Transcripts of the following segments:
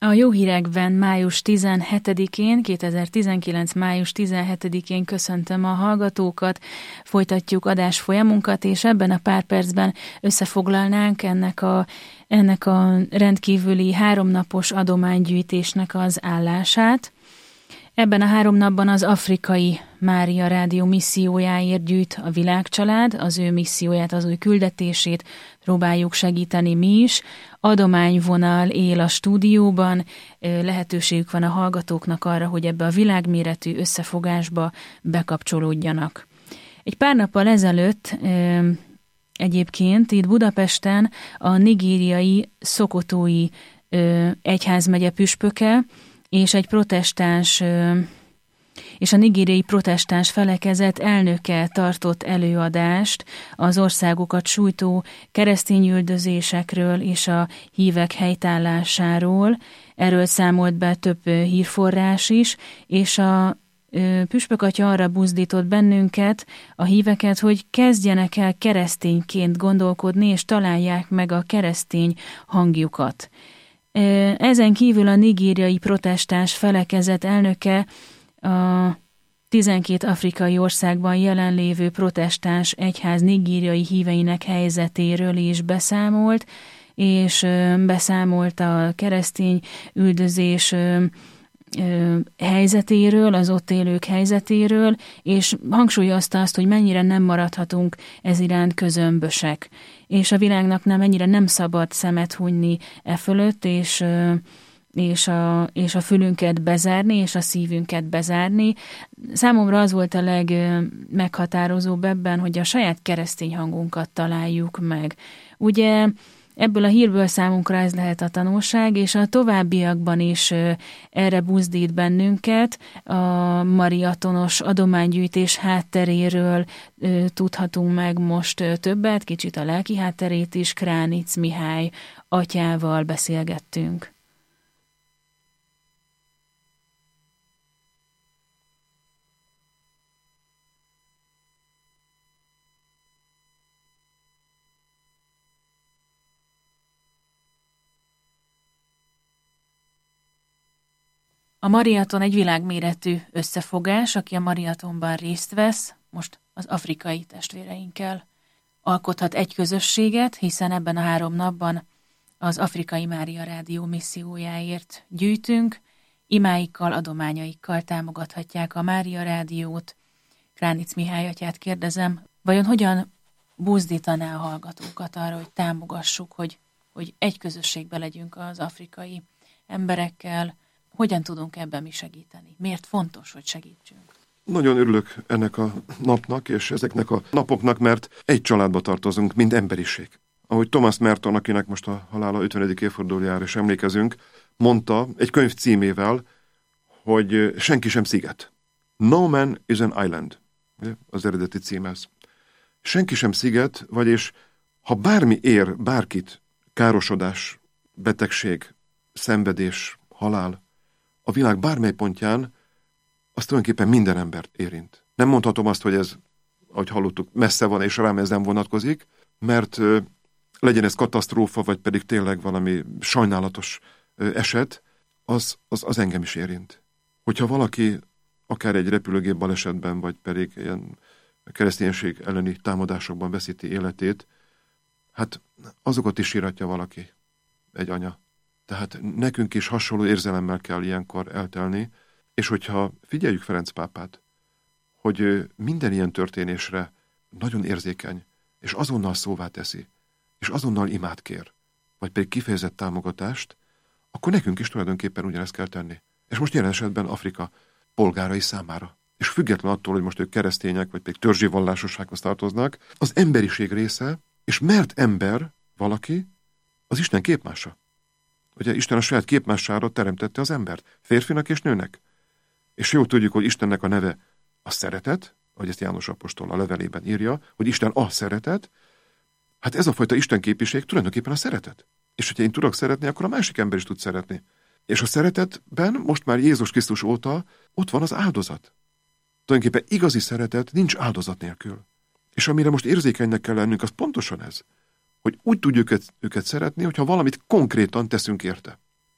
A jó hírekben május 17-én, 2019. május 17-én köszöntöm a hallgatókat, folytatjuk adásfolyamunkat, és ebben a pár percben összefoglalnánk ennek a rendkívüli 3 napos adománygyűjtésnek az állását. Ebben a 3 napban az Afrikai Mária Rádió missziójáért gyűjt a világcsalád, az ő misszióját, az ő küldetését próbáljuk segíteni mi is. Adományvonal él a stúdióban, lehetőségük van a hallgatóknak arra, hogy ebbe a világméretű összefogásba bekapcsolódjanak. Egy pár nappal ezelőtt egyébként itt Budapesten a nigériai Szokotói egyházmegye püspöke és egy protestáns és a nigériai protestáns felekezet elnöke tartott előadást az országokat sújtó keresztényüldözésekről és a hívek helytállásáról. Erről számolt be több hírforrás is, és a püspök atya arra buzdított bennünket, a híveket, hogy kezdjenek el keresztényként gondolkodni, és találják meg a keresztény hangjukat. Ezen kívül a nigériai protestáns felekezet elnöke a 12 afrikai országban jelenlévő protestáns egyház nigériai híveinek helyzetéről is beszámolt, és beszámolt a keresztény üldözés helyzetéről, az ott élők helyzetéről, és hangsúlyozta azt, hogy mennyire nem maradhatunk ez iránt közömbösek, és a világnak mennyire nem szabad szemet hunyni e fölött, és a fülünket bezárni, és a szívünket bezárni. Számomra az volt a legmeghatározóbb ebben, hogy a saját keresztény hangunkat találjuk meg. Ugye ebből a hírből számunkra ez lehet a tanulság, és a továbbiakban is erre buzdít bennünket. A mariatonos adománygyűjtés hátteréről tudhatunk meg most többet, kicsit a lelki hátterét is. Kránic Mihály atyával beszélgettünk. A maraton egy világméretű összefogás, aki a maratonban részt vesz, most az afrikai testvéreinkkel alkothat egy közösséget, hiszen ebben a 3 napban az Afrikai Mária Rádió missziójáért gyűjtünk, imáikkal, adományaikkal támogathatják a Mária Rádiót. Kránic Mihály atyát kérdezem, vajon hogyan buzdítaná a hallgatókat arra, hogy támogassuk, hogy egy közösségbe legyünk az afrikai emberekkel. Hogyan tudunk ebben mi segíteni? Miért fontos, hogy segítsünk? Nagyon örülök ennek a napnak és ezeknek a napoknak, mert egy családba tartozunk, mint emberiség. Ahogy Thomas Merton, akinek most a halála 50. évfordulójára is emlékezünk, mondta egy könyv címével, hogy senki sem sziget. No man is an island. Az eredeti cím ez. Senki sem sziget, vagyis ha bármi ér bárkit, károsodás, betegség, szenvedés, halál, a világ bármely pontján, az tulajdonképpen minden embert érint. Nem mondhatom azt, hogy ez, ahogy hallottuk, messze van, és rám ez nem vonatkozik, mert legyen ez katasztrófa, vagy pedig tényleg valami sajnálatos eset, az engem is érint. Hogyha valaki akár egy repülőgép balesetben, vagy pedig ilyen kereszténység elleni támadásokban veszíti életét, hát azokat is síratja valaki, egy anya. Tehát nekünk is hasonló érzelemmel kell ilyenkor eltelni, és hogyha figyeljük Ferenc pápát, hogy minden ilyen történésre nagyon érzékeny, és azonnal szóvá teszi, és azonnal imát kér, vagy pedig kifejezett támogatást, akkor nekünk is tulajdonképpen ugyanezt kell tenni. És most jelen esetben Afrika polgárai számára. És független attól, hogy most ők keresztények, vagy pedig törzsi vallásossághoz tartoznak, az emberiség része, és mert ember valaki, az Isten képmása. Ugye Isten a saját képmására teremtette az embert, férfinak és nőnek. És jól tudjuk, hogy Istennek a neve a szeretet, ahogy ezt János apostol a levelében írja, hogy Isten a szeretet. Hát ez a fajta istenképviség tulajdonképpen a szeretet. És hogyha én tudok szeretni, akkor a másik ember is tud szeretni. És a szeretetben most már Jézus Krisztus óta ott van az áldozat. Tulajdonképpen igazi szeretet nincs áldozat nélkül. És amire most érzékenynek kell lennünk, az pontosan ez, hogy úgy tudjuk őket szeretni, hogyha valamit konkrétan teszünk érte.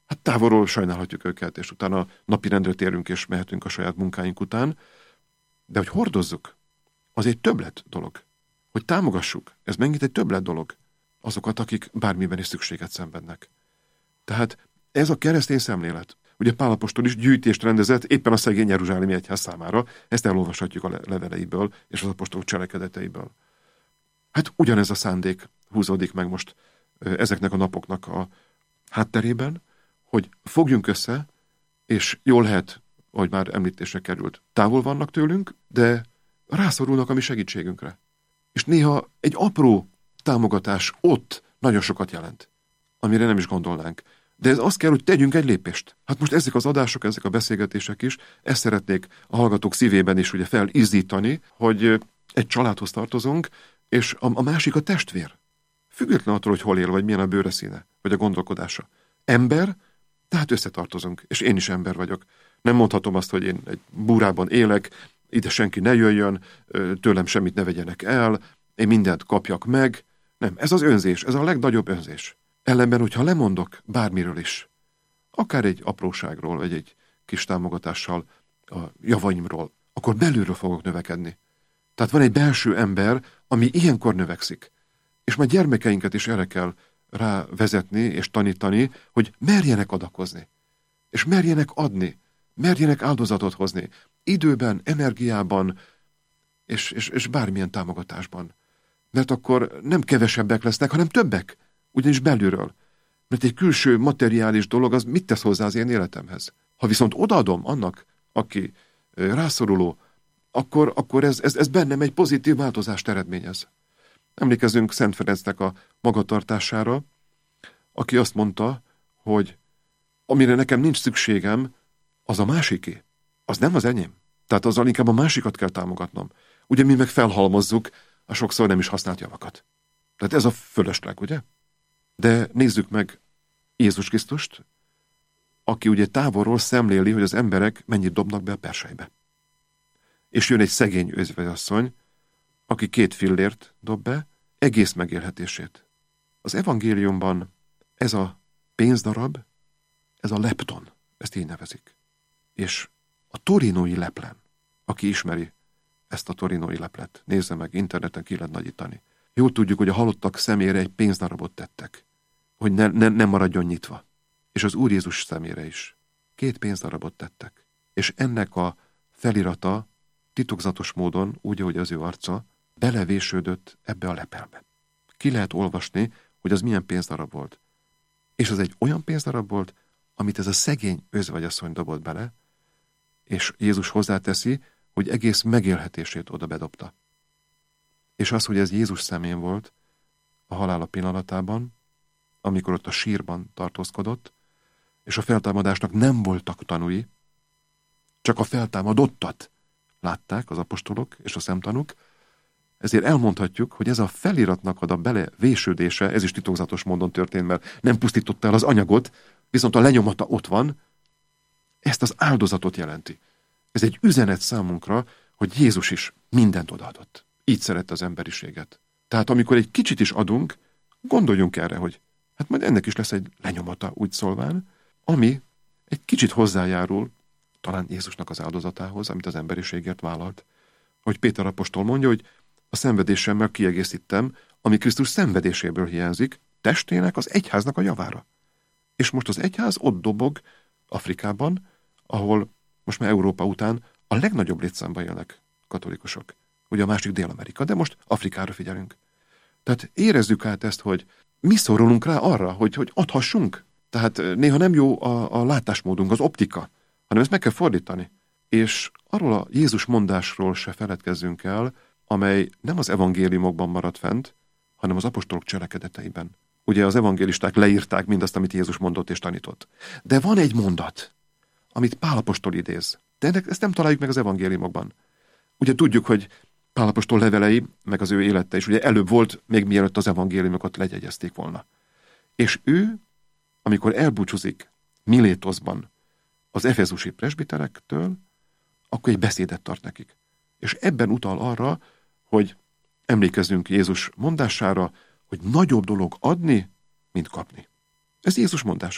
Hát távolról sajnálhatjuk őket, és utána napirendre térünk, és mehetünk a saját munkáink után. De hogy hordozzuk, az egy többlet dolog. Hogy támogassuk, ez megint egy többlet dolog. Azokat, akik bármiben is szükséget szenvednek. Tehát ez a keresztény szemlélet. Ugye Pál apostol is gyűjtést rendezett éppen a szegény jeruzsálemi egyház számára. Ezt elolvashatjuk a leveleiből és az apostolok cselekedeteiből. Hát ugyanez a szándék húzódik meg most ezeknek a napoknak a hátterében, hogy fogjunk össze, és jól lehet, ahogy már említésre került, távol vannak tőlünk, de rászorulnak a mi segítségünkre. És néha egy apró támogatás ott nagyon sokat jelent, amire nem is gondolnánk. De ez azt kell, hogy tegyünk egy lépést. Hát most ezek az adások, ezek a beszélgetések is, ezt szeretnék a hallgatók szívében is ugye felizzítani, hogy egy családhoz tartozunk, és a másik a testvér. Független attól, hogy hol él, vagy milyen a bőre színe, vagy a gondolkodása. Ember, tehát összetartozunk, és én is ember vagyok. Nem mondhatom azt, hogy én egy búrában élek, ide senki ne jöjjön, tőlem semmit ne vegyenek el, én mindent kapjak meg. Nem, ez az önzés, ez a legnagyobb önzés. Ellenben, hogyha lemondok bármiről is, akár egy apróságról, vagy egy kis támogatással a javaimról, akkor belülről fogok növekedni. Tehát van egy belső ember, ami ilyenkor növekszik. És majd gyermekeinket is erre kell rávezetni és tanítani, hogy merjenek adakozni. És merjenek adni. Merjenek áldozatot hozni. Időben, energiában, és bármilyen támogatásban. Mert akkor nem kevesebbek lesznek, hanem többek. Ugyanis belülről. Mert egy külső materiális dolog az mit tesz hozzá az én életemhez? Ha viszont odaadom annak, aki rászoruló, akkor ez bennem egy pozitív változást eredményez. Emlékezzünk Szent Ferencnek a magatartására, aki azt mondta, hogy amire nekem nincs szükségem, az a másiké. Az nem az enyém. Tehát azzal inkább a másikat kell támogatnom. Ugye mi meg felhalmozzuk a sokszor nem is használt javakat. Tehát ez a fölösleg, ugye? De nézzük meg Jézus Krisztust, aki ugye távolról szemléli, hogy az emberek mennyit dobnak be a perselybe. És jön egy szegény özvegyasszony, aki 2 fillért dob be, egész megélhetését. Az evangéliumban ez a pénzdarab, ez a lepton, ezt így nevezik. És a torinói leplen, aki ismeri ezt a torinói leplet, nézze meg, interneten ki lehet nagyítani. Jól tudjuk, hogy a halottak szemére egy pénzdarabot tettek, hogy ne maradjon nyitva. És az Úr Jézus szemére is 2 pénzdarabot tettek. És ennek a felirata titokzatos módon, úgy, ahogy az ő arca, belevésődött ebbe a lepelbe. Ki lehet olvasni, hogy az milyen pénzdarab volt. És az egy olyan pénzdarab volt, amit ez a szegény özvegyasszony dobott bele, és Jézus hozzáteszi, hogy egész megélhetését oda bedobta. És az, hogy ez Jézus szemén volt a halála pillanatában, amikor ott a sírban tartózkodott, és a feltámadásnak nem voltak tanúi, csak a feltámadottat látták az apostolok és a szemtanúk, ezért elmondhatjuk, hogy ez a feliratnak a belevésődése, ez is titokzatos módon történt, mert nem pusztította el az anyagot, viszont a lenyomata ott van, ezt az áldozatot jelenti. Ez egy üzenet számunkra, hogy Jézus is mindent odaadott. Így szerette az emberiséget. Tehát amikor egy kicsit is adunk, gondoljunk erre, hogy hát majd ennek is lesz egy lenyomata, úgy szólván, ami egy kicsit hozzájárul talán Jézusnak az áldozatához, amit az emberiségért vállalt. Hogy Péter apostol mondja, hogy a szenvedésemmel kiegészítem, ami Krisztus szenvedéséből hiányzik, testének, az egyháznak a javára. És most az egyház ott dobog Afrikában, ahol most már Európa után a legnagyobb létszámban élnek katolikusok. Ugye a másik Dél-Amerika, de most Afrikára figyelünk. Tehát érezzük át ezt, hogy mi szorulunk rá arra, hogy adhassunk. Tehát néha nem jó a látásmódunk, az optika, hanem ezt meg kell fordítani. És arról a Jézus mondásról se feledkezzünk el, amely nem az evangéliumokban maradt fent, hanem az apostolok cselekedeteiben. Ugye az evangélisták leírták mindazt, amit Jézus mondott és tanított. De van egy mondat, amit Pál apostol idéz. De ezt nem találjuk meg az evangéliumokban. Ugye tudjuk, hogy Pál apostol levelei, meg az ő élete is ugye előbb volt, még mielőtt az evangéliumokat legyegyezték volna. És ő, amikor elbúcsúzik Milétoszban az efezusi presbiterektől, akkor egy beszédet tart nekik. És ebben utal arra, hogy emlékezzünk Jézus mondására, hogy nagyobb dolog adni, mint kapni. Ez Jézus mondása.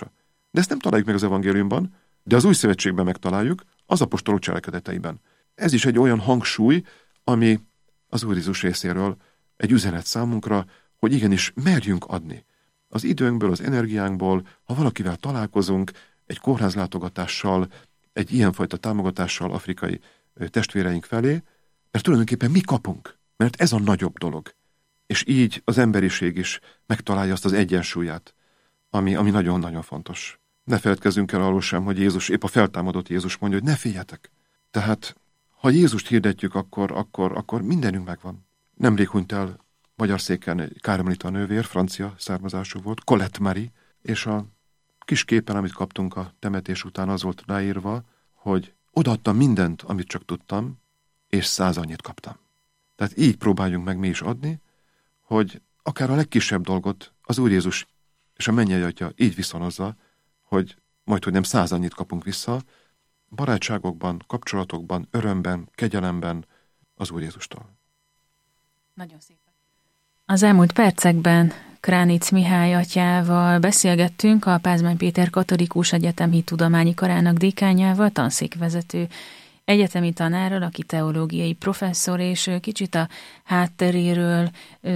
De ezt nem találjuk meg az evangéliumban, de az új szövetségben megtaláljuk, az apostolok cselekedeteiben. Ez is egy olyan hangsúly, ami az Úr Jézus részéről egy üzenet számunkra, hogy igenis merjünk adni. Az időnkből, az energiánkból, ha valakivel találkozunk, egy kórházlátogatással, egy ilyenfajta támogatással afrikai testvéreink felé, mert tulajdonképpen mi kapunk, mert ez a nagyobb dolog. És így az emberiség is megtalálja azt az egyensúlyát, ami nagyon-nagyon fontos. Ne feledkezzünk el arról sem, hogy Jézus, épp a feltámadott Jézus mondja, hogy ne féljetek. Tehát, ha Jézust hirdetjük, akkor mindenünk megvan. Nemrég hunyt el magyar széken Kármelita nővér, francia származású volt, Colette Marie, és a kis képen, amit kaptunk a temetés után, az volt ráírva, hogy odaadtam mindent, amit csak tudtam, és 100 annyit kaptam. Tehát így próbáljunk meg mi is adni, hogy akár a legkisebb dolgot az Úr Jézus és a mennyei Atya így viszonozza, hogy majdhogy nem 100 annyit kapunk vissza, barátságokban, kapcsolatokban, örömben, kegyelemben az Úr Jézustól. Nagyon szépen. Az elmúlt percekben Kránic Mihály atyával beszélgettünk, a Pázmány Péter Katolikus Egyetem Hittudományi Karának dékánjával, tanszékvezető egyetemi tanárral, aki teológiai professzor, és kicsit a hátteréről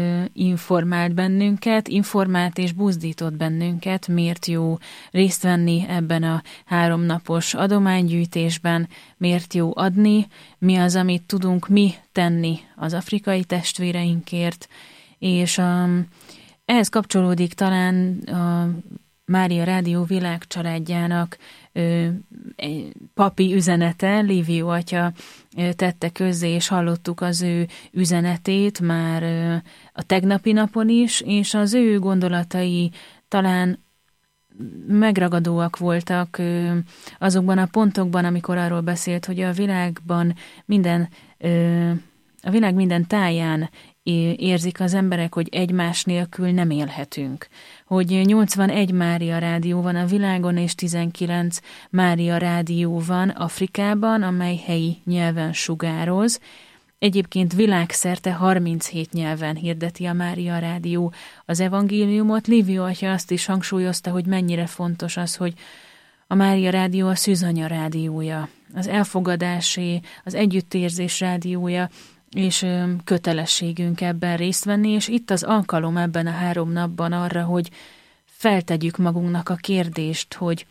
informált és buzdított bennünket, miért jó részt venni ebben a 3 napos adománygyűjtésben, miért jó adni, mi az, amit tudunk mi tenni az afrikai testvéreinkért, és ehhez kapcsolódik talán a Mária Rádió világcsaládjának papi üzenete, Lévió atya tette közzé, és hallottuk az ő üzenetét már a tegnapi napon is, és az ő gondolatai talán megragadóak voltak azokban a pontokban, amikor arról beszélt, hogy a világ minden táján érzik az emberek, hogy egymás nélkül nem élhetünk. Hogy 81 Mária Rádió van a világon, és 19 Mária Rádió van Afrikában, amely helyi nyelven sugároz. Egyébként világszerte 37 nyelven hirdeti a Mária Rádió az evangéliumot. Lévió atya azt is hangsúlyozta, hogy mennyire fontos az, hogy a Mária Rádió a szűzanya rádiója, az elfogadásé, az együttérzés rádiója, és kötelességünk ebben részt venni, és itt az alkalom ebben a 3 napban arra, hogy feltegyük magunknak a kérdést, hogy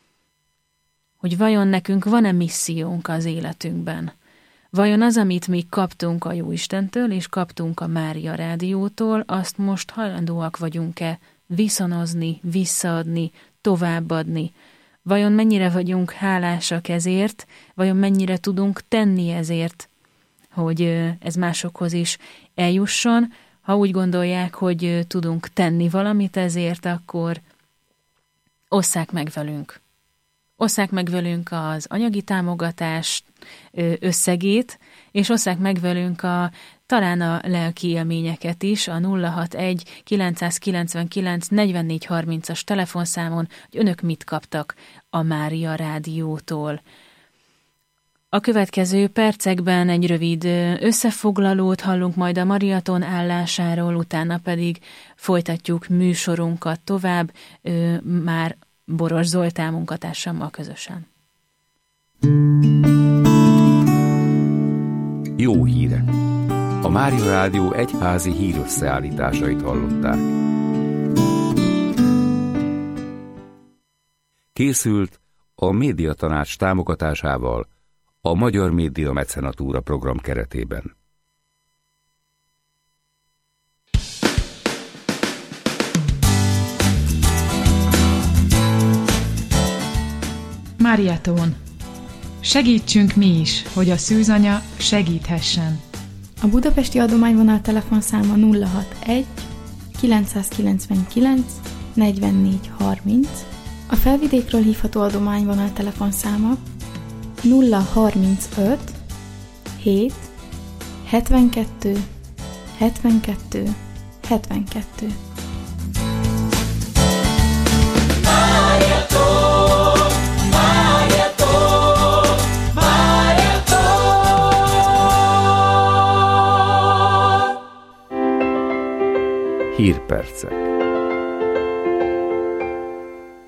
vajon nekünk van-e missziónk az életünkben? Vajon az, amit mi kaptunk a Jóistentől, és kaptunk a Mária Rádiótól, azt most hajlandóak vagyunk-e viszonozni, visszaadni, továbbadni? Vajon mennyire vagyunk hálásak ezért? Vajon mennyire tudunk tenni ezért, hogy ez másokhoz is eljusson? Ha úgy gondolják, hogy tudunk tenni valamit ezért, akkor osszák meg velünk. Osszák meg velünk az anyagi támogatás összegét, és osszák meg velünk talán a lelki élményeket is, a 061 999 44 30-as telefonszámon, hogy önök mit kaptak a Mária Rádiótól. A következő percekben egy rövid összefoglalót hallunk majd a maraton állásáról, utána pedig folytatjuk műsorunkat tovább, már Boros Zoltán munkatársammal közösen. Jó hírek! A Mária Rádió egyházi hírösszeállításait hallották. Készült a Médiatanács támogatásával a Magyar Média Mecenatúra program keretében. Mariaton. Segítsünk mi is, hogy a szűzanya segíthessen. A budapesti adományvonal telefonszáma 061 999 44 30. A felvidékről hívható adományvonal telefonszáma 035 7 72 72 72. Hírpercek.